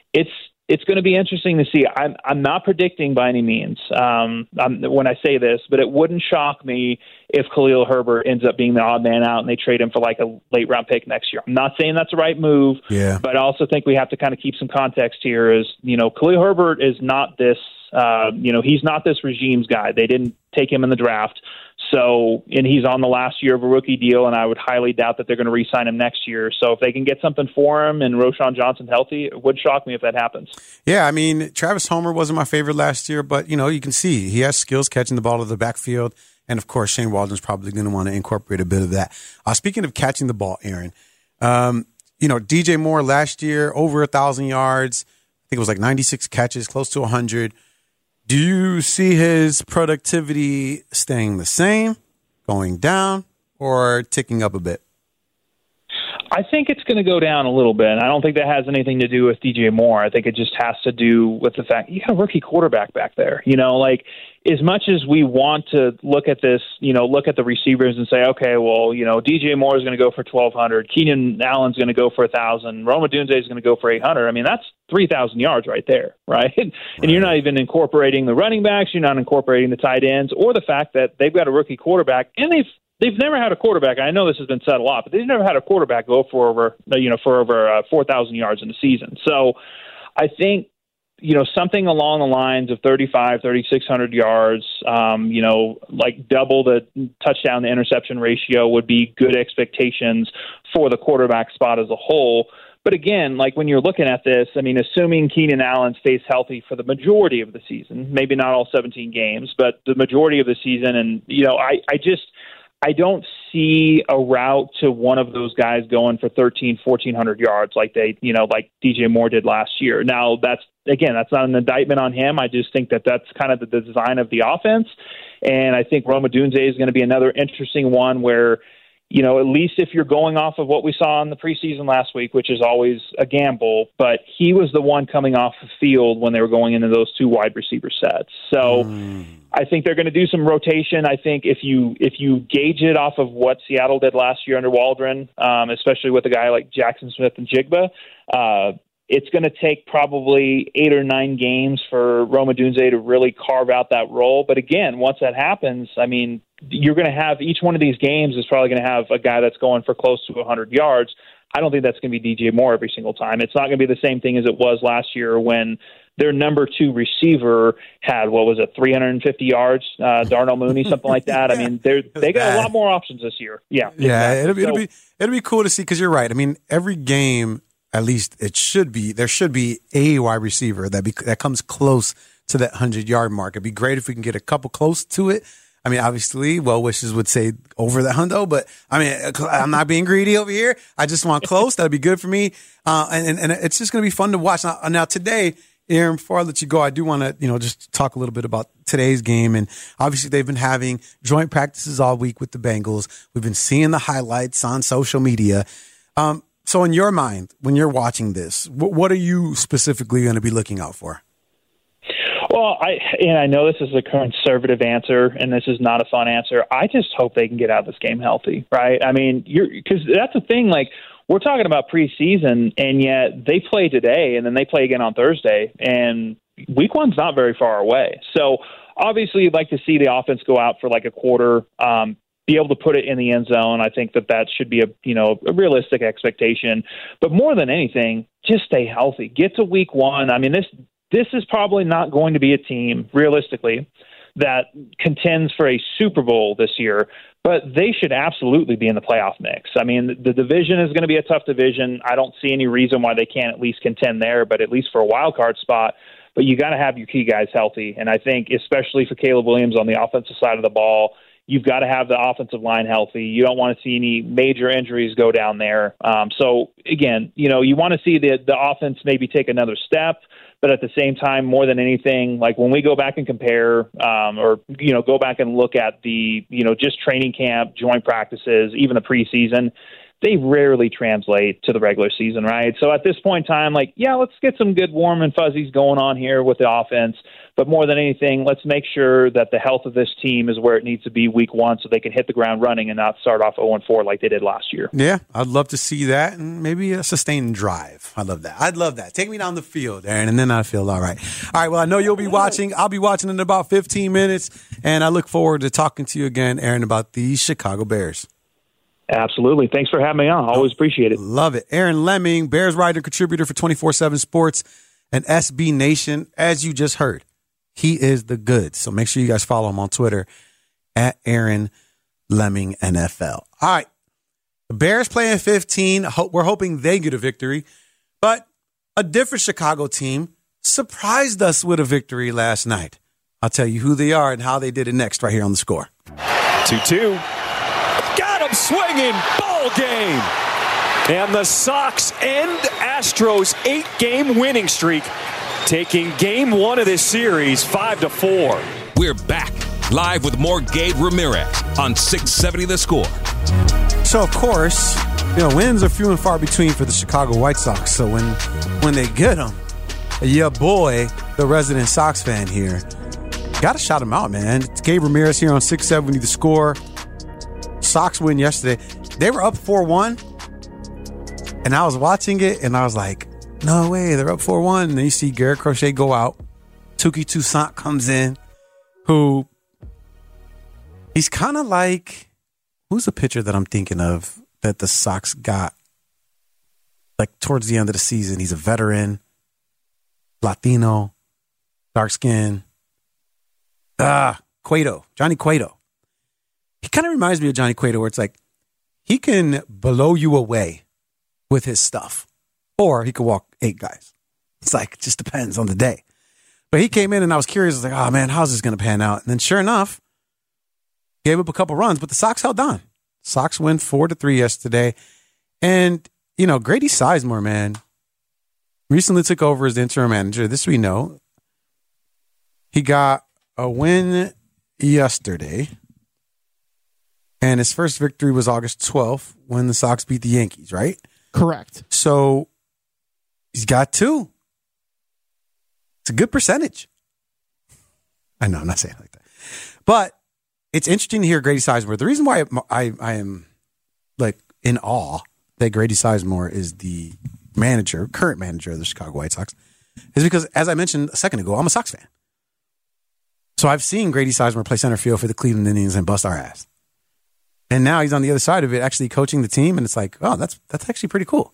It's going to be interesting to see. I'm not predicting by any means when I say this, but it wouldn't shock me if Khalil Herbert ends up being the odd man out and they trade him for like a late round pick next year. I'm not saying that's the right move, but I also think we have to kind of keep some context here. Is Khalil Herbert is not this. He's not this regime's guy. They didn't take him in the draft. So, and he's on the last year of a rookie deal, and I would highly doubt that they're going to re-sign him next year. So if they can get something for him and Roschon Johnson healthy, it would shock me if that happens. Yeah, I mean, Travis Homer wasn't my favorite last year, but, you can see he has skills catching the ball to the backfield. And, of course, Shane Waldron's probably going to want to incorporate a bit of that. Speaking of catching the ball, Aaron, DJ Moore last year, over 1,000 yards. I think it was like 96 catches, close to 100. Do you see his productivity staying the same, going down, or ticking up a bit? I think it's going to go down a little bit. I don't think that has anything to do with DJ Moore. I think it just has to do with the fact you got a rookie quarterback back there. As much as we want to look at this, look at the receivers and say, okay, well, DJ Moore is going to go for 1,200. Keenan Allen's going to go for 1,000. Roma Dunze is going to go for 800. I mean, that's 3,000 yards right there, right? And you're not even incorporating the running backs. You're not incorporating the tight ends or the fact that they've got a rookie quarterback, and they've never had a quarterback. I know this has been said a lot, but they've never had a quarterback go for over 4,000 yards in a season. So I think, something along the lines of 3,600 yards, like double the touchdown to interception ratio would be good expectations for the quarterback spot as a whole. But again, like when you're looking at this, I mean, assuming Keenan Allen stays healthy for the majority of the season, maybe not all 17 games, but the majority of the season. And, I don't see a route to one of those guys going for 1,400 yards like like DJ Moore did last year. Now, that's not an indictment on him. I just think that that's kind of the design of the offense. And I think Rome Odunze is going to be another interesting one where, at least if you're going off of what we saw in the preseason last week, which is always a gamble, but he was the one coming off the field when they were going into those 2 wide receiver sets. So I think they're going to do some rotation. I think if you gauge it off of what Seattle did last year under Waldron, especially with a guy like Jackson Smith and Jigba, it's going to take probably 8 or 9 games for Rome Odunze to really carve out that role. But again, once that happens, I mean, you're going to have each one of these games is probably going to have a guy that's going for close to 100 yards. I don't think that's going to be DJ Moore every single time. It's not going to be the same thing as it was last year when their number 2 receiver had, 350 yards, Darnell Mooney, something like that. I mean, they got a lot more options this year. Yeah. Exactly. It'll be cool to see because you're right. I mean, every game, at least there should be a wide receiver that comes close to that 100-yard mark. It'd be great if we can get a couple close to it. I mean, obviously, well wishes would say over the hundo, but I mean, I'm not being greedy over here. I just want close. That'd be good for me. And it's just going to be fun to watch. Now today, Aaron, before I let you go, I do want to, just talk a little bit about today's game. And obviously they've been having joint practices all week with the Bengals. We've been seeing the highlights on social media. So in your mind, when you're watching this, what are you specifically going to be looking out for? Well, I know this is a conservative answer, and this is not a fun answer. I just hope they can get out of this game healthy, right? I mean, because that's the thing. Like, we're talking about preseason, and yet they play today, and then they play again on Thursday, and week 1's not very far away. So obviously, you'd like to see the offense go out for like a quarter, be able to put it in the end zone. I think that should be a realistic expectation. But more than anything, just stay healthy. Get to week 1. I mean, this is probably not going to be a team, realistically, that contends for a Super Bowl this year, but they should absolutely be in the playoff mix. I mean, the division is going to be a tough division. I don't see any reason why they can't at least contend there, but at least for a wild card spot. But you got to have your key guys healthy. And I think especially for Caleb Williams on the offensive side of the ball, you've got to have the offensive line healthy. You don't want to see any major injuries go down there. So, again, you want to see the offense maybe take another step. But at the same time, more than anything, like when we go back and compare or go back and look at the, just training camp, joint practices, even the preseason, they rarely translate to the regular season, right? So at this point in time, let's get some good warm and fuzzies going on here with the offense. But more than anything, let's make sure that the health of this team is where it needs to be week 1 so they can hit the ground running and not start off 0-4 like they did last year. Yeah, I'd love to see that and maybe a sustained drive. I'd love that. Take me down the field, Aaron, and then I feel all right. All right, well, I know you'll be watching. I'll be watching in about 15 minutes, and I look forward to talking to you again, Aaron, about the Chicago Bears. Absolutely. Thanks for having me on. Always appreciate it. Love it. Aaron Leming, Bears writer, contributor for 24/7 Sports and SB Nation. As you just heard, he is the goods. So make sure you guys follow him on Twitter at Aaron Leming NFL. All right. The Bears playing 15. We're hoping they get a victory. But a different Chicago team surprised us with a victory last night. I'll tell you who they are and how they did it next right here on The Score. 2-2. Got him swinging. Ball game. And the Sox end Astros' 8-game winning streak, taking game 1 of this series 5-4. We're back live with more Gabe Ramirez on 670 The Score. So, of course, wins are few and far between for the Chicago White Sox. So when they get them, your boy, the resident Sox fan here, got to shout him out, man. It's Gabe Ramirez here on 670 The Score. Sox win yesterday. They were up 4-1, and I was watching it, and I was like, no way, they're up 4-1. And then you see Garrett Crochet go out. Touki Toussaint comes in, who he's kind of like, who's the pitcher that I'm thinking of that the Sox got like towards the end of the season? He's a veteran, Latino, dark skin. Cueto, Johnny Cueto. He kind of reminds me of Johnny Cueto, where it's like he can blow you away with his stuff, Or he could walk 8 guys. It's like, it just depends on the day. But he came in and I was curious. I was like, oh man, how's this going to pan out? And then sure enough, gave up a couple runs, but the Sox held on. Sox win 4-3 yesterday. And, Grady Sizemore, man, recently took over as the interim manager. This we know. He got a win yesterday. And his first victory was August 12th when the Sox beat the Yankees, right? Correct. So he's got 2. It's a good percentage. I know, I'm not saying it like that. But it's interesting to hear Grady Sizemore. The reason why I am like in awe that Grady Sizemore is the current manager of the Chicago White Sox is because, as I mentioned a second ago, I'm a Sox fan. So I've seen Grady Sizemore play center field for the Cleveland Indians and bust our ass. And now he's on the other side of it, actually coaching the team, and it's like, oh, that's actually pretty cool.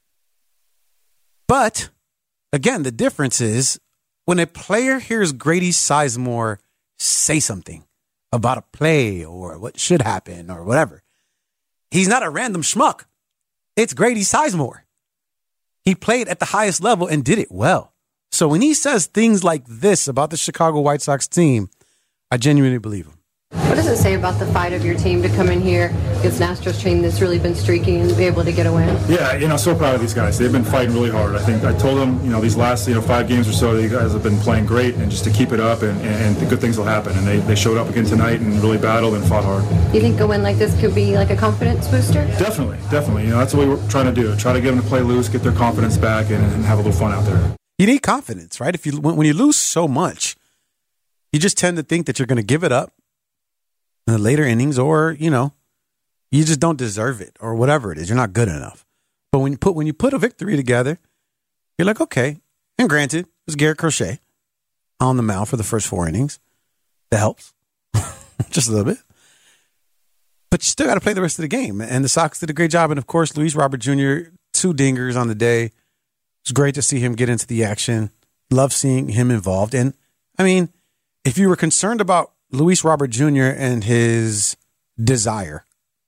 But, again, the difference is when a player hears Grady Sizemore say something about a play or what should happen or whatever, he's not a random schmuck. It's Grady Sizemore. He played at the highest level and did it well. So when he says things like this about the Chicago White Sox team, I genuinely believe him. What does it say about the fight of your team to come in here against an Astros team that's really been streaky and be able to get a win? Yeah, so proud of these guys. They've been fighting really hard. I think I told them, these last 5 games or so, you guys have been playing great, and just to keep it up, and the good things will happen. And they showed up again tonight and really battled and fought hard. Do you think a win like this could be like a confidence booster? Definitely. That's what we're trying to do. Try to get them to play loose, get their confidence back, and have a little fun out there. You need confidence, right? When you lose so much, you just tend to think that you're going to give it up in the later innings, or you just don't deserve it, or whatever it is. You're not good enough. But when you put a victory together, you're like, okay. And granted, it was Garrett Crochet on the mound for the first 4 innings. That helps just a little bit. But you still got to play the rest of the game. And the Sox did a great job. And of course, Luis Robert Jr., 2 dingers on the day. It's great to see him get into the action. Love seeing him involved. And I mean, if you were concerned about Luis Robert Jr. and his desire,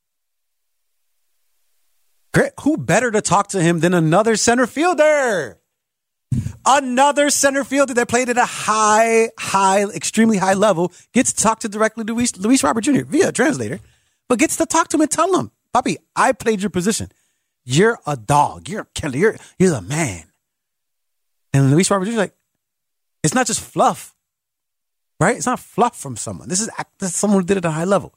great. Who better to talk to him than another center fielder? Another center fielder that played at a extremely high level gets to talk to directly to Luis Robert Jr. via a translator, but gets to talk to him and tell him, Papi, I played your position. You're a dog. You're a killer. You're the man. And Luis Robert Jr. is like, it's not just fluff. Right? It's not fluff from someone. This is someone who did it at a high level.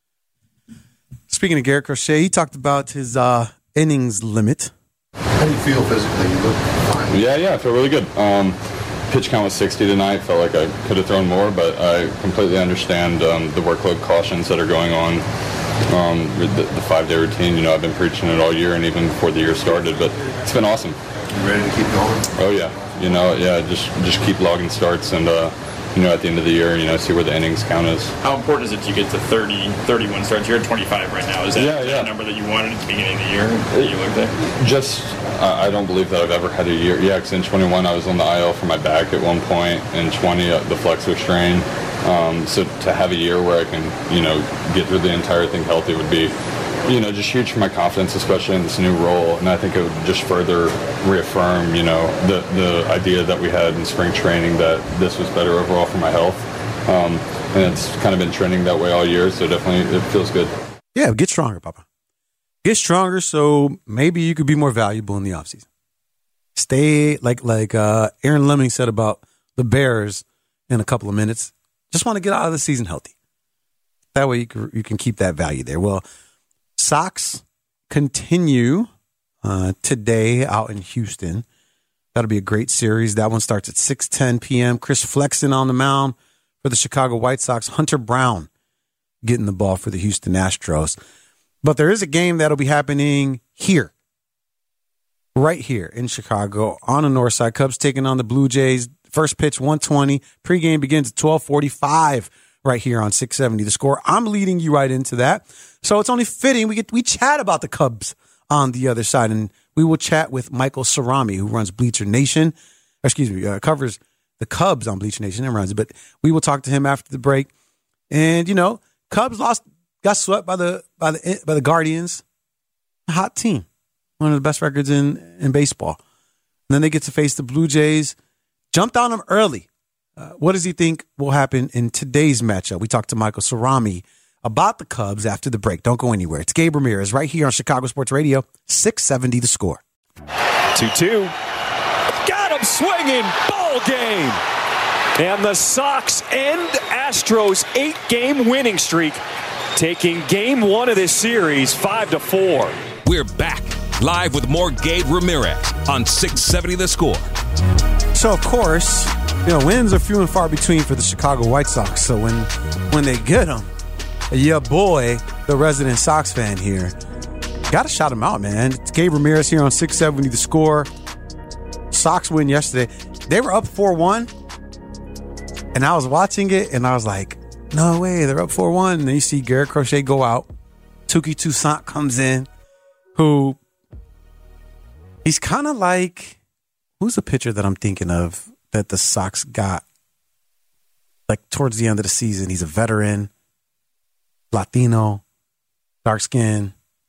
Speaking of Garrett Crochet, he talked about his innings limit. How do you feel physically? You look fine. Yeah, I feel really good. Pitch count was 60 tonight. Felt like I could have thrown more, but I completely understand the workload cautions that are going on. The 5-day routine, I've been preaching it all year and even before the year started, but it's been awesome. You ready to keep going? Oh, yeah. Just keep logging starts and, at the end of the year, see where the innings count is. How important is it to get to 31 starts? You're at 25 right now. Is that the number that you wanted at the beginning of the year that you looked at? I don't believe that I've ever had a year. Yeah, because in 21 I was on the IL for my back at one point. In 20, the flexor strain. So to have a year where I can, get through the entire thing healthy would be, just huge for my confidence, especially in this new role. And I think it would just further reaffirm, the idea that we had in spring training that this was better overall for my health. And it's kind of been trending that way all year. So definitely it feels good. Yeah, get stronger, Papa. Get stronger so maybe you could be more valuable in the offseason. Stay, like Aaron Lemming said about the Bears in a couple of minutes, just want to get out of the season healthy. That way you can keep that value there. Well, Sox continue today out in Houston. That'll be a great series. That one starts at 6:10 p.m. Chris Flexen on the mound for the Chicago White Sox. Hunter Brown getting the ball for the Houston Astros. But there is a game that'll be happening here, right here in Chicago on the north side. Cubs taking on the Blue Jays. First pitch, 1:20. Pregame begins at 12:45 right here on 670 The Score. I'm leading you right into that. So it's only fitting we chat about the Cubs on the other side. And we will chat with Michael Cerami, who runs Bleacher Nation. Covers the Cubs on Bleacher Nation and runs it. But we will talk to him after the break. And, Cubs got swept by the Guardians. A hot team. one of the best records in baseball. And then they get to face the Blue Jays. Jumped on them early. What does he think will happen in today's matchup? We talked to Michael Cerami about the Cubs after the break. Don't go anywhere. It's Gabe Ramirez right here on Chicago Sports Radio, 670 The Score. 2-2. Got him swinging. Ball game. And the Sox end Astros' 8-game winning streak, taking game one of this series 5-4. We're back live with more Gabe Ramirez on 670 The Score. So, of course, wins are few and far between for the Chicago White Sox. So when they get them, your boy, the resident Sox fan here, got to shout him out, man. It's Gabe Ramirez here on 670 The Score. Sox win yesterday. They were up 4-1, and I was watching it, and I was like, no way, they're up 4-1. And then you see Garrett Crochet go out. Touki Toussaint comes in, who he's kind of like, who's the pitcher that I'm thinking of that the Sox got like towards the end of the season? He's a veteran, Latino, dark skin.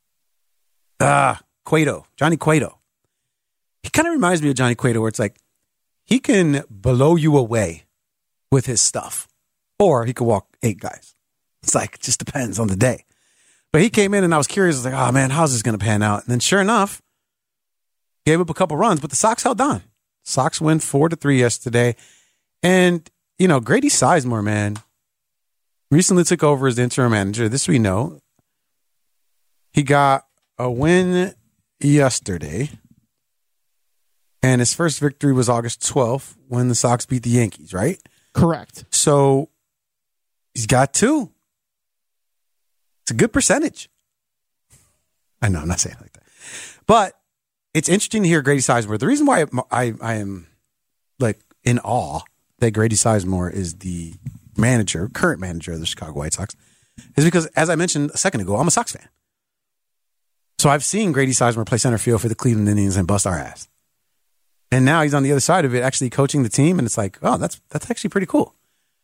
Cueto, Johnny Cueto. He kind of reminds me of Johnny Cueto, where it's like he can blow you away with his stuff, or he could walk 8 guys. It's like, it just depends on the day. But he came in and I was curious. I was like, oh man, how's this going to pan out? And then sure enough, gave up a couple runs, but the Sox held on. Sox win 4-3 yesterday. And, Grady Sizemore, man, recently took over as the interim manager. This we know. He got a win yesterday. And his first victory was August 12th when the Sox beat the Yankees, right? Correct. So he's got 2. It's a good percentage. I know, I'm not saying it like that. But it's interesting to hear Grady Sizemore. The reason why I am like in awe that Grady Sizemore is the current manager of the Chicago White Sox is because, as I mentioned a second ago, I'm a Sox fan. So I've seen Grady Sizemore play center field for the Cleveland Indians and bust our ass. And now he's on the other side of it, actually coaching the team, and it's like, oh, that's actually pretty cool.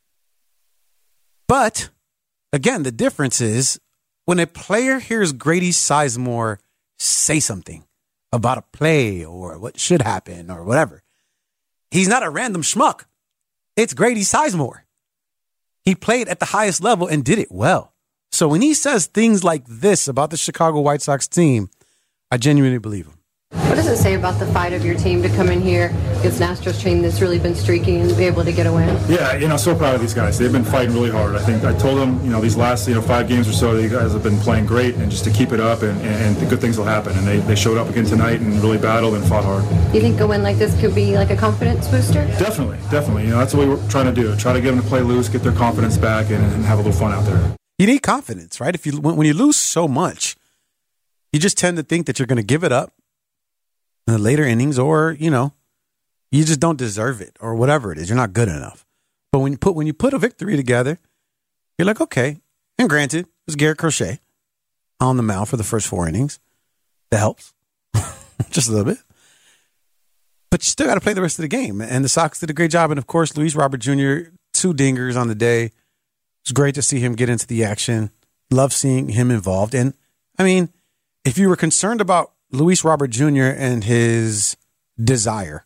But, again, the difference is when a player hears Grady Sizemore say something about a play or what should happen or whatever, he's not a random schmuck. It's Grady Sizemore. He played at the highest level and did it well. So when he says things like this about the Chicago White Sox team, I genuinely believe him. What does it say about the fight of your team to come in here against an Astros team that's really been streaky and be able to get a win? Yeah, so proud of these guys. They've been fighting really hard. I think I told them, these last 5 games or so, you guys have been playing great, and just to keep it up, and the good things will happen. And they showed up again tonight and really battled and fought hard. You think a win like this could be like a confidence booster? Definitely. That's what we're trying to do. Try to get them to play loose, get their confidence back, and have a little fun out there. You need confidence, right? When you lose so much, you just tend to think that you're going to give it up in the later innings, or you just don't deserve it, or whatever it is. You're not good enough. But when you put a victory together, you're like, okay. And granted, it was Garrett Crochet on the mound for the first 4 innings. That helps just a little bit. But you still got to play the rest of the game. And the Sox did a great job. And of course, Luis Robert Jr., 2 dingers on the day. It's great to see him get into the action. Love seeing him involved. And I mean, if you were concerned about Luis Robert Jr. and his desire,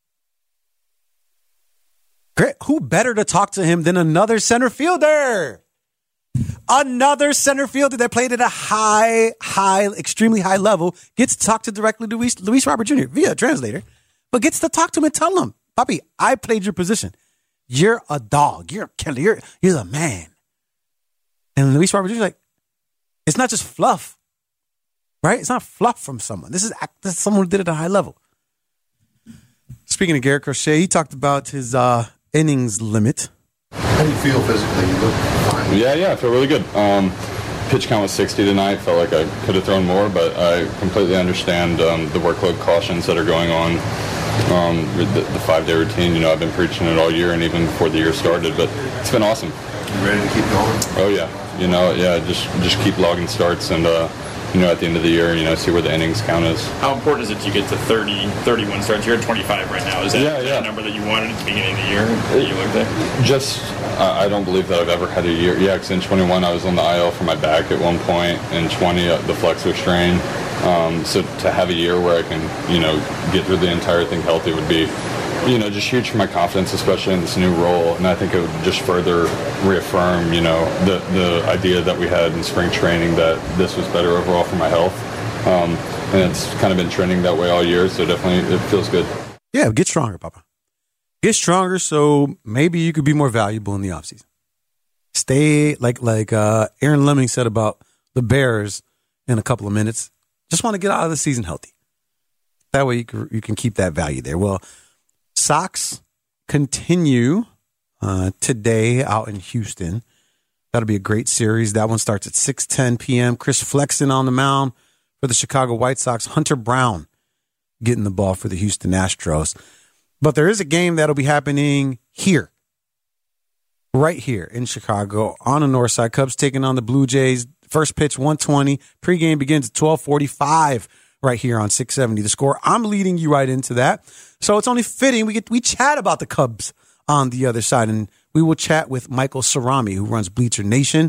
great. Who better to talk to him than another center fielder? Another center fielder that played at a extremely high level gets to talk to directly to Luis Robert Jr. via a translator, but gets to talk to him and tell him, Papi, I played your position. You're a dog. You're a killer. You're the man. And Luis Robert Jr. is like, it's not just fluff, right? It's not fluff from someone. This is someone who did it at a high level. Speaking of Garrett Crochet, he talked about his innings limit. How do you feel physically? You look fine. Yeah, I feel really good. Pitch count was 60 tonight. Felt like I could have thrown more, but I completely understand the workload cautions that are going on. The 5-day routine, I've been preaching it all year and even before the year started, but it's been awesome. You ready to keep going? Oh yeah, just keep logging starts and at the end of the year, see where the innings count is. How important is it to get to 31 starts? You're at 25 right now. Is that the number that you wanted at the beginning of the year that you looked at? I don't believe that I've ever had a year. Yeah, because in 21 I was on the IL for my back at one point. In 20, the flexor strain. So to have a year where I can, get through the entire thing healthy would be, just huge for my confidence, especially in this new role. And I think it would just further reaffirm, the idea that we had in spring training that this was better overall for my health. And it's kind of been trending that way all year, so definitely it feels good. Yeah, get stronger, Papa. Get stronger so maybe you could be more valuable in the offseason. Stay, like Aaron Lemming said about the Bears in a couple of minutes, just want to get out of the season healthy. That way you can keep that value there. Well, Sox continue today out in Houston. That'll be a great series. That one starts at 6:10 p.m. Chris Flexen on the mound for the Chicago White Sox. Hunter Brown getting the ball for the Houston Astros. But there is a game that'll be happening here, right here in Chicago on the north side. Cubs taking on the Blue Jays. First pitch, 1:20. Pregame begins at 12:45 right here on 670 The Score. I'm leading you right into that. So it's only fitting we chat about the Cubs on the other side. And we will chat with Michael Cerami, who runs Bleacher Nation.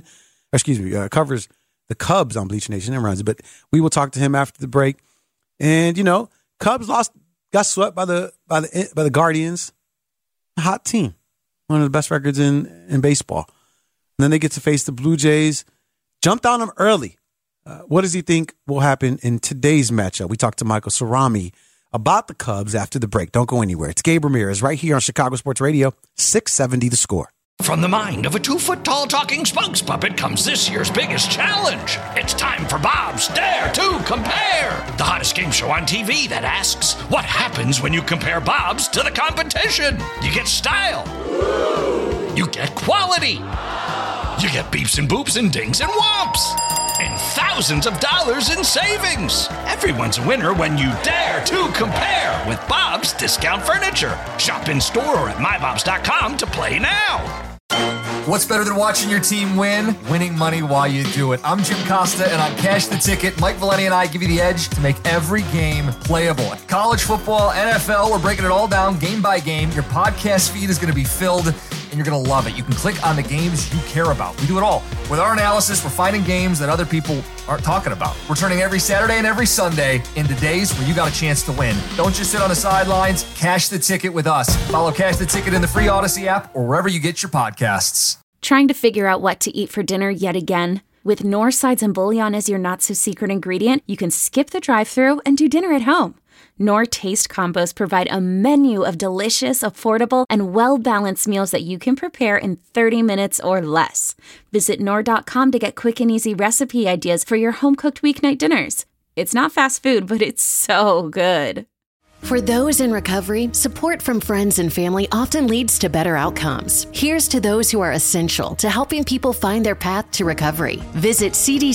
Covers the Cubs on Bleacher Nation and runs it. But we will talk to him after the break. And, Cubs got swept by the Guardians. A hot team. One of the best records in baseball. And then they get to face the Blue Jays. Jumped on them early. What does he think will happen in today's matchup? We talked to Michael Cerami about the Cubs after the break. Don't go anywhere. It's Gabe Ramirez right here on Chicago Sports Radio, 670 The Score. From the mind of a 2-foot-tall talking spokes puppet comes this year's biggest challenge. It's time for Bob's Dare to Compare, the hottest game show on TV that asks, what happens when you compare Bob's to the competition? You get style. You get quality. You get beeps and boops and dings and whomps. And thousands of dollars in savings. Everyone's a winner when you dare to compare with Bob's Discount Furniture. Shop in store or at mybobs.com to play now. What's better than watching your team win? Winning money while you do it. I'm Jim Costa, and on Cash the Ticket, Mike Valeni and I give you the edge to make every game playable. College football, NFL, we're breaking it all down game by game. Your podcast feed is going to be filled, and you're going to love it. You can click on the games you care about. We do it all. With our analysis, we're finding games that other people aren't talking about. We're turning every Saturday and every Sunday into days where you got a chance to win. Don't just sit on the sidelines. Cash the Ticket with us. Follow Cash the Ticket in the free Odyssey app or wherever you get your podcasts. Trying to figure out what to eat for dinner yet again? With Knorr sides and bouillon as your not-so-secret ingredient, you can skip the drive-thru and do dinner at home. Knorr Taste Combos provide a menu of delicious, affordable, and well-balanced meals that you can prepare in 30 minutes or less. Visit Knorr.com to get quick and easy recipe ideas for your home-cooked weeknight dinners. It's not fast food, but it's so good. For those in recovery, support from friends and family often leads to better outcomes. Here's to those who are essential to helping people find their path to recovery. Visit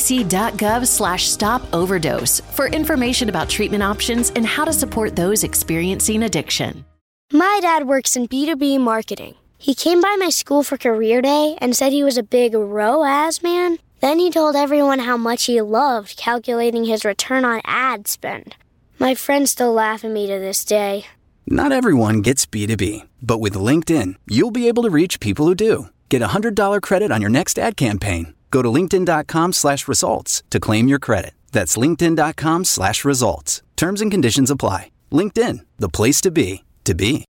cdc.gov/stop-overdose for information about treatment options and how to support those experiencing addiction. My dad works in B2B marketing. He came by my school for career day and said he was a big ROAS man. Then he told everyone how much he loved calculating his return on ad spend. My friends still laugh at me to this day. Not everyone gets B2B, but with LinkedIn, you'll be able to reach people who do. Get a $100 credit on your next ad campaign. Go to linkedin.com/results to claim your credit. That's linkedin.com/results. Terms and conditions apply. LinkedIn, the place to be, to be.